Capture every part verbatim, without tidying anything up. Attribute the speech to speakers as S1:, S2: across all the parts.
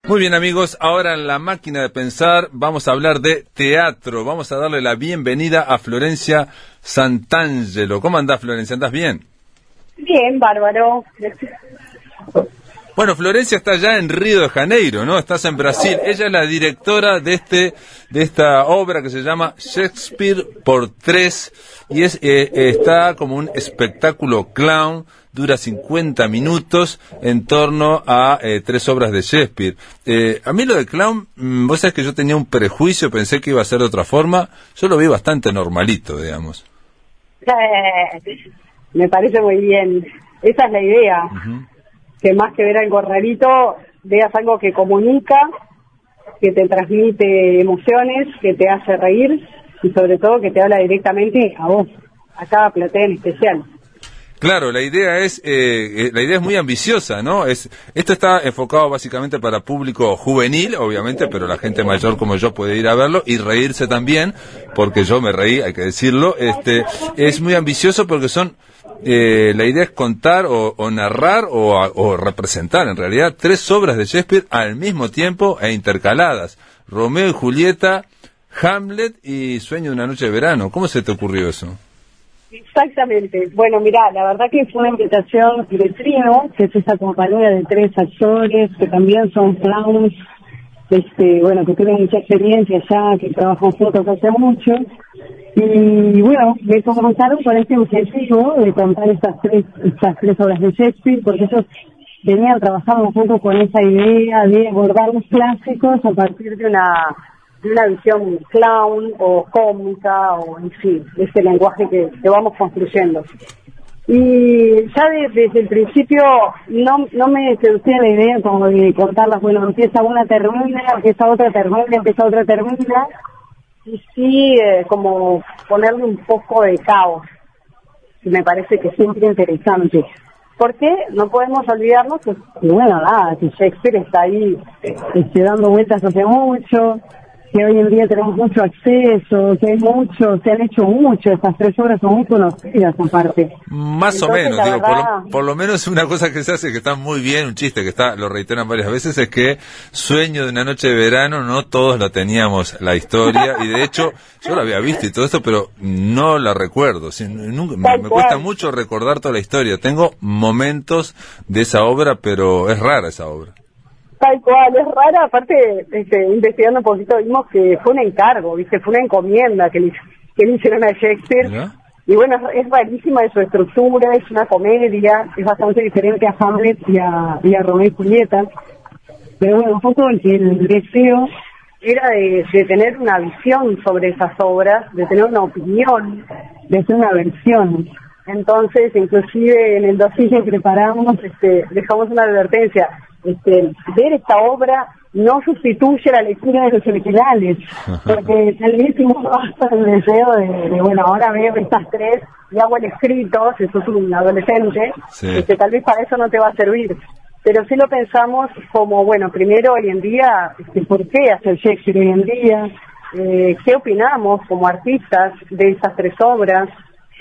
S1: Muy bien, amigos, ahora en La Máquina de Pensar vamos a hablar de teatro. Vamos a darle la bienvenida a Florencia Santangelo. ¿Cómo andás, Florencia? ¿Andás bien?
S2: Bien, bárbaro.
S1: Bueno, Florencia está ya en Río de Janeiro, ¿no? Estás en Brasil. Ella es la directora de este de esta obra que se llama Shakespeare por tres y es eh, está como un espectáculo clown. Dura cincuenta minutos en torno a eh, tres obras de Shakespeare. Eh, a mí lo de clown, mmm, vos sabés que yo tenía un prejuicio, pensé que iba a ser de otra forma. Yo lo vi bastante normalito, digamos.
S2: Eh, me parece muy bien. Esa es la idea. Uh-huh. Que más que ver algo rarito, veas algo que comunica, que te transmite emociones, que te hace reír y sobre todo que te habla directamente a vos, a cada platea en especial.
S1: Claro, la idea es eh, la idea es muy ambiciosa, ¿no? Es esto está enfocado básicamente para público juvenil, obviamente, pero la gente mayor como yo puede ir a verlo y reírse también, porque yo me reí, hay que decirlo. Este es muy ambicioso porque son eh, la idea es contar o, o narrar o, o representar en realidad tres obras de Shakespeare al mismo tiempo e intercaladas: Romeo y Julieta, Hamlet y Sueño de una noche de verano. ¿Cómo se te ocurrió eso?
S2: Exactamente. Bueno, mirá, la verdad que fue una invitación de Trino, que es esa compañía de tres actores que también son clowns, este, bueno, que tienen mucha experiencia ya, que trabajan juntos hace mucho. Y bueno, me comenzaron con este objetivo de contar estas tres, estas tres obras de Shakespeare, porque ellos venían trabajando juntos con esa idea de abordar los clásicos a partir de una de una visión clown o cómica o en fin, ese lenguaje que, que vamos construyendo. Y ya de, desde el principio no no me seducía la idea como de contarlas, bueno, empieza una termina, empieza otra termina, empieza otra termina, y sí eh, como ponerle un poco de caos, que me parece que siempre interesante. Porque no podemos olvidarnos que, bueno, nada, que Shakespeare está ahí este, dando vueltas hace mucho, que hoy en día tenemos mucho acceso, que hay mucho, se han hecho mucho, estas tres obras son muy conocidas aparte.
S1: Más Entonces, o menos, digo, verdad... por, lo, por lo menos una cosa que se hace que está muy bien, un chiste que está, lo reiteran varias veces, es que Sueño de una noche de verano, no todos la teníamos la historia, y de hecho, yo la había visto y todo esto, pero no la recuerdo, si, nunca, me, me cuesta mucho recordar toda la historia, tengo momentos de esa obra, pero es rara esa obra.
S2: Tal cual, es rara, aparte, este, investigando un poquito, vimos que fue un encargo, ¿viste? Fue una encomienda que le, que le hicieron a Shakespeare. ¿Ya? Y bueno, es, es rarísima de su estructura, es una comedia, es bastante diferente a Hamlet y a, y a Romeo y Julieta. Pero bueno, un poco el, el deseo era de, de tener una visión sobre esas obras, de tener una opinión, de hacer una versión. Entonces, inclusive en el dossier que preparamos, este, dejamos una advertencia. Este, ver esta obra no sustituye la lectura de los originales, porque tal vez hicimos basta el deseo de, de, bueno, ahora veo estas tres y hago el escrito, si sos un adolescente, sí. este, tal vez para eso no te va a servir. Pero sí lo pensamos como, bueno, primero hoy en día, este, ¿por qué hacer Shakespeare hoy en día? Eh, ¿Qué opinamos como artistas de estas tres obras?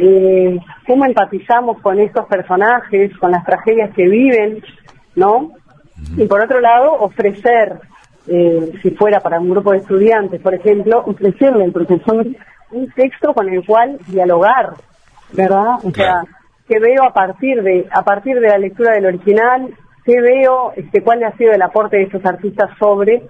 S2: Eh, ¿Cómo empatizamos con estos personajes, con las tragedias que viven, ¿no? Y por otro lado, ofrecer, eh, si fuera para un grupo de estudiantes, por ejemplo, ofrecerle al profesor un texto con el cual dialogar, ¿verdad? O sea, ¿qué veo a partir de a partir de la lectura del original? ¿Qué veo? Este, ¿Cuál ha sido el aporte de estos artistas sobre?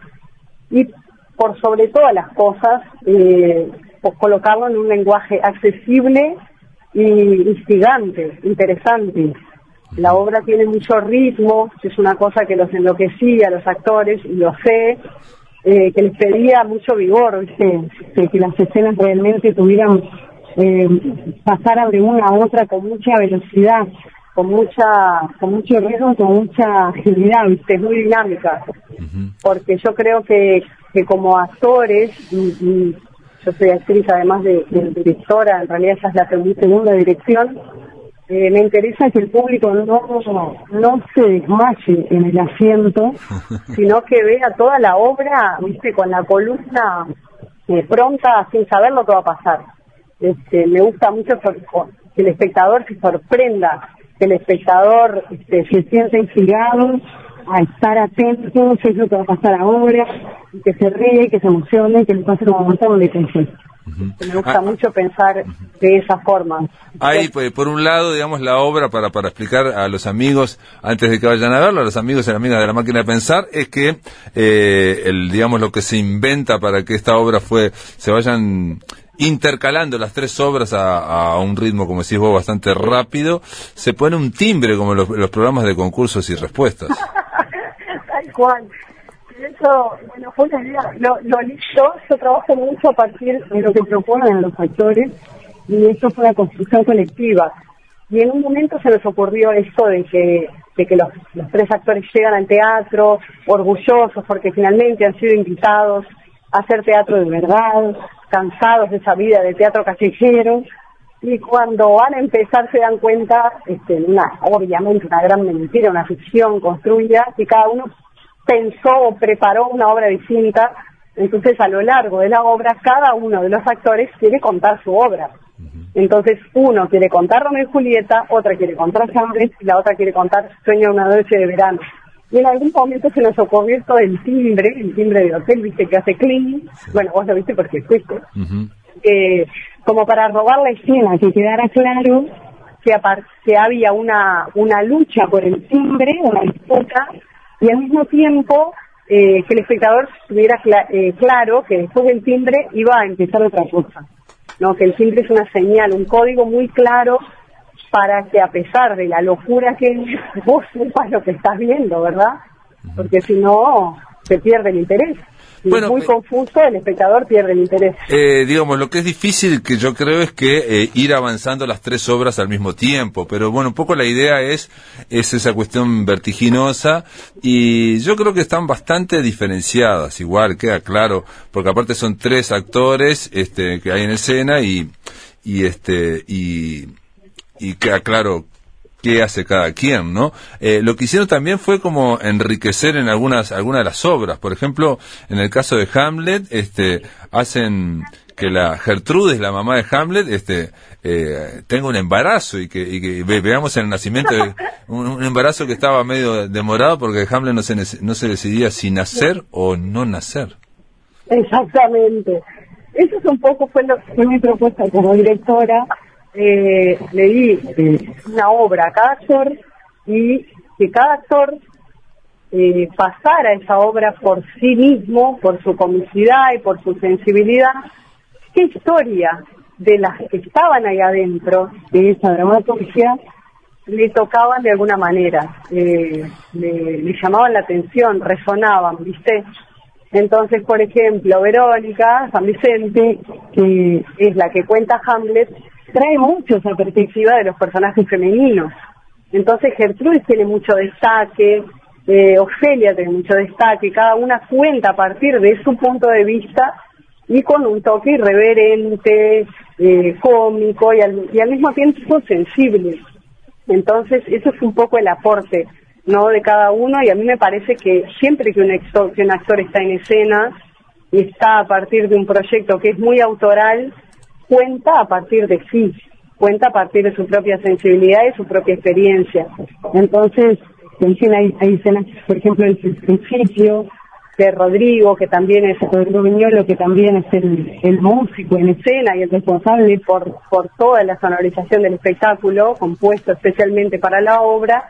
S2: Y por sobre todas las cosas, eh, pues colocarlo en un lenguaje accesible y instigante, interesante. La obra tiene mucho ritmo, que es una cosa que los enloquecía a los actores, y lo sé, eh, que les pedía mucho vigor, ¿viste? Que, que las escenas realmente tuvieran, eh, pasaran de una a otra con mucha velocidad, con mucha, con mucho ritmo, con mucha agilidad, ¿viste? Es muy dinámica. Uh-huh. Porque yo creo que, que como actores, y, y yo soy actriz además de, de directora, en realidad esa es la segunda dirección. Eh, me interesa que el público no, no, no se desmaye en el asiento, sino que vea toda la obra, viste, con la columna eh, pronta, sin saber lo que va a pasar. Este, me gusta mucho que el espectador se sorprenda, que el espectador este, se sienta inspirado a estar atentos, es lo que va a pasar ahora, y que se ríe, que se emocione, que le pase como un montón de cosas. Uh-huh. Me gusta ah, mucho pensar uh-huh. de esa forma.
S1: Hay, pues, por un lado, digamos, la obra para para explicar a los amigos, antes de que vayan a verlo, a los amigos y amigas de La Máquina de Pensar, es que, eh, el digamos, lo que se inventa para que esta obra fue se vayan intercalando las tres obras a, a un ritmo, como decís vos, bastante rápido, se pone un timbre como los, los programas de concursos y respuestas.
S2: Tal cual. Eso, bueno, fue una idea, lo, lo listo, yo trabajo mucho a partir de lo que proponen los actores, y esto fue una construcción colectiva. Y en un momento se nos ocurrió esto de que de que los, los tres actores llegan al teatro orgullosos porque finalmente han sido invitados a hacer teatro de verdad, cansados de esa vida de teatro callejero, y cuando van a empezar se dan cuenta, este, una obviamente una gran mentira, una ficción construida, que cada uno pensó o preparó una obra distinta. Entonces a lo largo de la obra cada uno de los actores quiere contar su obra. Entonces uno quiere contar Romeo y Julieta, otra quiere contar Hamlet y la otra quiere contar Sueño de una noche de verano. Y en algún momento se nos ocurrió esto del timbre, el timbre de hotel, viste, que hace clean. Bueno, vos lo viste porque fuiste. Uh-huh. Eh, como para robar la escena, que quedara claro que, apart- que había una, una lucha por el timbre, una disputa, y al mismo tiempo eh, que el espectador tuviera cl- eh, claro que después del timbre iba a empezar otra cosa, ¿no? Que el timbre es una señal, un código muy claro para que a pesar de la locura que es, vos sepas lo que estás viendo, ¿verdad? Porque si no, se pierde el interés. Si bueno, es muy eh, confuso, el espectador pierde el interés.
S1: Eh, digamos, lo que es difícil, que yo creo, es que eh, ir avanzando las tres obras al mismo tiempo, pero bueno, un poco la idea es, es esa cuestión vertiginosa, y yo creo que están bastante diferenciadas, igual, queda claro, porque aparte son tres actores este, que hay en escena, y, y, este, y, y queda claro qué hace cada quien, ¿no? Eh, lo que hicieron también fue como enriquecer en algunas algunas de las obras. Por ejemplo, en el caso de Hamlet, este, hacen que la Gertrudis, la mamá de Hamlet, este, eh, tenga un embarazo y que, y que ve, veamos el nacimiento de un, un embarazo que estaba medio demorado porque Hamlet no se no se decidía si nacer o no nacer.
S2: Exactamente. Eso es un poco fue, lo, fue mi propuesta como directora. Eh, le di eh, una obra a cada actor y que cada actor eh, pasara esa obra por sí mismo, por su comicidad y por su sensibilidad. ¿Qué historia de las que estaban ahí adentro de esa dramaturgia le tocaban de alguna manera? Eh, le, le llamaban la atención, resonaban, ¿viste? Entonces, por ejemplo, Verónica San Vicente, que es la que cuenta Hamlet, trae mucho esa perspectiva de los personajes femeninos. Entonces Gertrudis tiene mucho destaque, eh, Ofelia tiene mucho destaque, cada una cuenta a partir de su punto de vista y con un toque irreverente, eh, cómico y al, y al mismo tiempo sensible. Entonces eso es un poco el aporte, ¿no?, de cada uno, y a mí me parece que siempre que un actor, que un actor está en escena y está a partir de un proyecto que es muy autoral, cuenta a partir de sí, cuenta a partir de su propia sensibilidad y su propia experiencia. Entonces, hay, hay escenas, por ejemplo, el principio de Rodrigo, que también es Rodrigo Viñolo, que también es el, el músico en escena y el responsable por, por toda la sonorización del espectáculo, compuesto especialmente para la obra.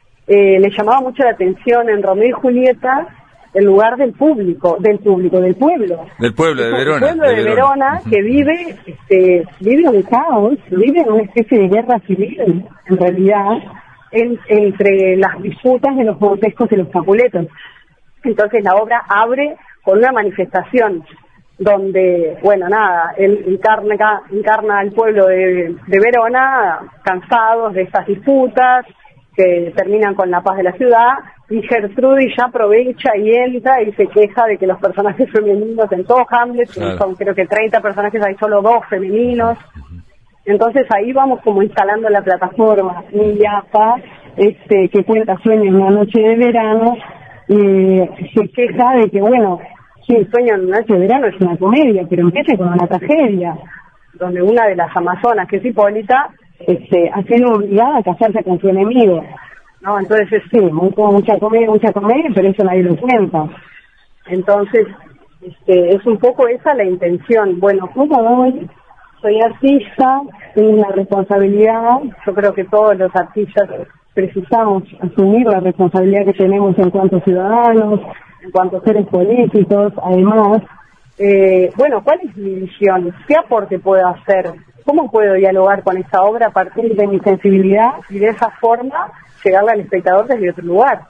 S2: Eh, le llamaba mucho la atención en Romeo y Julieta el lugar del público, del público, del pueblo.
S1: Del pueblo de Verona.
S2: El pueblo de, de Verona, Verona uh-huh. que vive, este, vive un caos, vive en una especie de guerra civil, en realidad, en, entre las disputas de los Montescos y los Capuletos. Entonces la obra abre con una manifestación donde, bueno, nada, él encarna, encarna al pueblo de, de Verona, cansados de estas disputas, que terminan con la paz de la ciudad, y Gertrudis ya aprovecha y entra y se queja de que los personajes femeninos en todo Hamlet, claro. son creo que treinta personajes, hay solo dos femeninos. Entonces ahí vamos como instalando la plataforma. Y Yapa, este, que cuenta Sueño en una noche de verano, eh, se queja de que, bueno, sí, Sueño en una noche de verano es una comedia, pero empieza con una tragedia, donde una de las amazonas, que es Hipólita, este, ha sido obligada a casarse con su enemigo. ¿no? Entonces, sí, mucho, mucha comedia, mucha comedia, pero eso nadie lo cuenta. Entonces, este, es un poco esa la intención. Bueno, como hoy soy artista, tengo una responsabilidad, yo creo que todos los artistas precisamos asumir la responsabilidad que tenemos en cuanto ciudadanos, en cuanto seres políticos, además, eh, bueno, ¿cuál es mi visión? ¿Qué aporte puedo hacer? ¿Cómo puedo dialogar con esta obra a partir de mi sensibilidad y de esa forma llegarle al espectador desde otro lugar?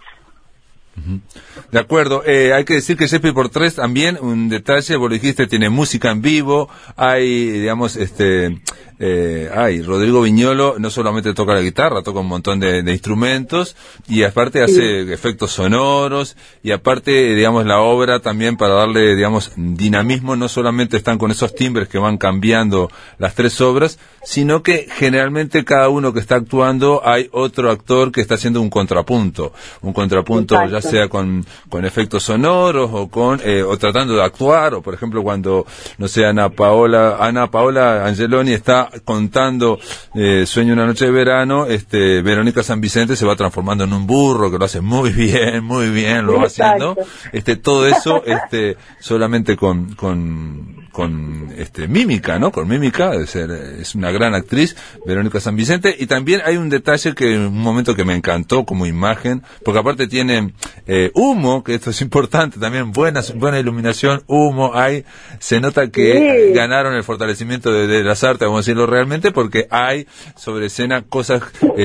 S1: De acuerdo, eh, hay que decir que Shakespeare por tres también, un detalle, vos lo dijiste, tiene música en vivo, hay, digamos, este, eh, hay, Rodrigo Viñolo no solamente toca la guitarra, toca un montón de, de instrumentos, y aparte hace sí. efectos sonoros, y aparte, digamos, la obra también para darle, digamos, dinamismo, no solamente están con esos timbres que van cambiando las tres obras, sino que generalmente cada uno que está actuando hay otro actor que está haciendo un contrapunto, un contrapunto Exacto. ya sea con, con efectos sonoros o con eh, o tratando de actuar, o por ejemplo cuando, no sé, Ana Paola Ana Paola Angeloni está contando eh, Sueño una noche de verano, este Verónica San Vicente se va transformando en un burro, que lo hace muy bien, muy bien, lo va haciendo, este todo eso este solamente con con con este mímica, ¿no? Con mímica, es, es una gran actriz, Verónica San Vicente, y también hay un detalle que en un momento que me encantó como imagen, porque aparte tiene eh, humo, que esto es importante también, buena, buena iluminación, humo, hay, se nota que sí. ganaron el fortalecimiento de, de las artes, vamos a decirlo realmente, porque hay sobre escena cosas,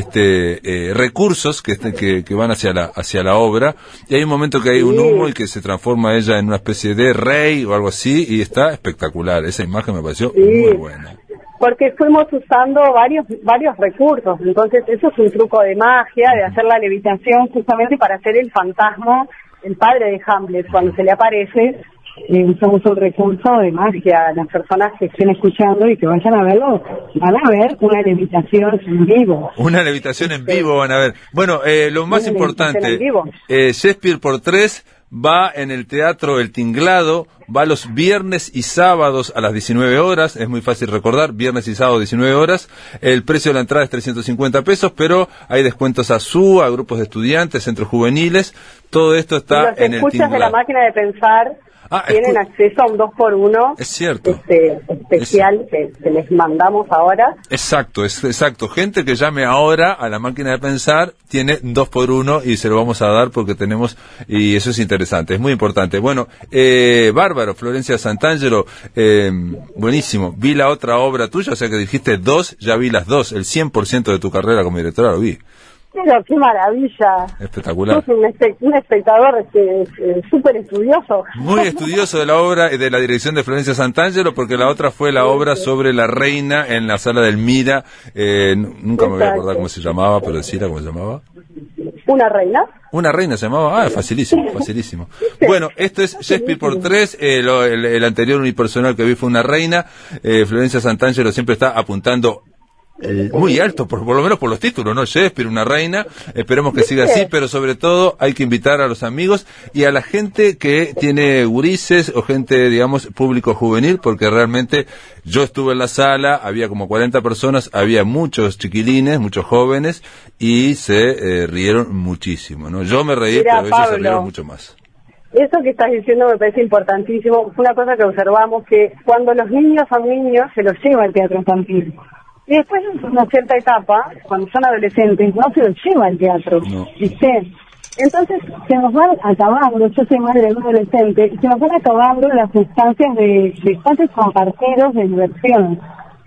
S1: este, eh, recursos que, que, que van hacia la, hacia la obra, y hay un momento que hay un humo y que se transforma ella en una especie de rey o algo así, y está espectacular. Esa imagen me pareció sí, muy buena.
S2: Porque fuimos usando varios varios recursos, entonces eso es un truco de magia, de hacer la levitación justamente para hacer el fantasma, el padre de Hamlet, cuando se le aparece, eh, usamos un recurso de magia. Las personas que estén escuchando y que vayan a verlo, van a ver una levitación en vivo.
S1: Una levitación en vivo van a ver. Bueno, eh, lo más una importante, eh, Shakespeare por tres va en el Teatro El Tinglado, va los viernes y sábados a las diecinueve horas, es muy fácil recordar, viernes y sábado diecinueve horas, el precio de la entrada es trescientos cincuenta pesos, pero hay descuentos a S U, a grupos de estudiantes, centros juveniles, todo esto está
S2: los
S1: en el Tinglado.
S2: Los escuchas de la máquina de pensar ah, tienen acceso a un dos por uno
S1: es cierto.
S2: Este, especial es... que, que les mandamos ahora.
S1: Exacto, es exacto. Gente que llame ahora a la máquina de pensar tiene dos por uno y se lo vamos a dar porque tenemos, y eso es interesante, es muy importante. Bueno, eh, bárbaro, Florencia Santangelo, eh, buenísimo. Vi la otra obra tuya, o sea que dijiste dos, ya vi las dos, el cien por ciento de tu carrera como directora lo vi.
S2: Pero qué maravilla.
S1: Espectacular.
S2: Sos un, espe un espectador este, súper estudioso.
S1: Muy estudioso de la obra y de la dirección de Florencia Santangelo, porque la otra fue la obra sobre la reina en la sala del Mira. Eh, nunca Exacto. me voy a acordar cómo se llamaba, pero decirla cómo se llamaba.
S2: ¿Una reina?
S1: Una reina se llamaba, ah, facilísimo, facilísimo. Bueno, esto es Shakespeare por tres, eh, lo, el, el anterior unipersonal que vi fue una reina. Eh, Florencia Santangelo siempre está apuntando Eh, muy alto, por, por lo menos por los títulos, ¿no? Shakespeare, una reina, esperemos que siga así, pero sobre todo hay que invitar a los amigos y a la gente que tiene gurises o gente, digamos, público juvenil, porque realmente yo estuve en la sala, había como cuarenta personas, había muchos chiquilines, muchos jóvenes, y se eh, rieron muchísimo, ¿no? Yo me reí,
S2: Mira,
S1: pero ellos
S2: Pablo,
S1: se rieron mucho más.
S2: Eso que estás diciendo me parece importantísimo. Fue una cosa que observamos, que cuando los niños son niños, se los lleva al teatro infantil. Y después, en una cierta etapa, cuando son adolescentes, no se los lleva al teatro, no. ¿viste? Entonces, se nos van acabando, yo soy madre de un adolescente, se nos van acabando las instancias de, de espacios compartidos de diversión.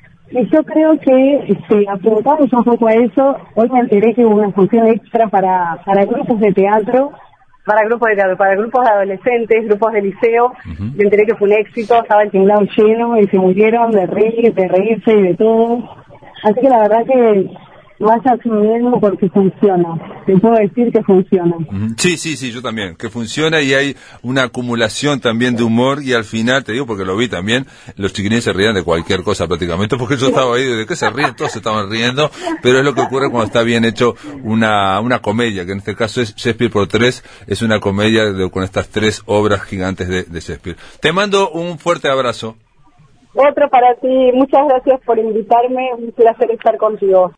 S2: Y yo creo que, si apuntamos un poco a eso, hoy me enteré que hubo una función extra para, para grupos de teatro, para grupos de teatro, para grupos de adolescentes, grupos de liceo, uh-huh. me enteré que fue un éxito, estaba el tinglado lleno y se murieron de reír, de reírse y de todo. Así que la verdad que vaya a su mismo porque funciona. Te puedo decir que funciona.
S1: Sí, sí, sí, yo también. Que funciona y hay una acumulación también de humor y al final, te digo porque lo vi también, los chiquilines se rían de cualquier cosa prácticamente porque yo estaba ahí, ¿de qué se ríen? Todos se estaban riendo, pero es lo que ocurre cuando está bien hecho una una comedia, que en este caso es Shakespeare por tres, es una comedia de, con estas tres obras gigantes de, de Shakespeare. Te mando un fuerte abrazo.
S2: Otro para ti, muchas gracias por invitarme, un placer estar contigo.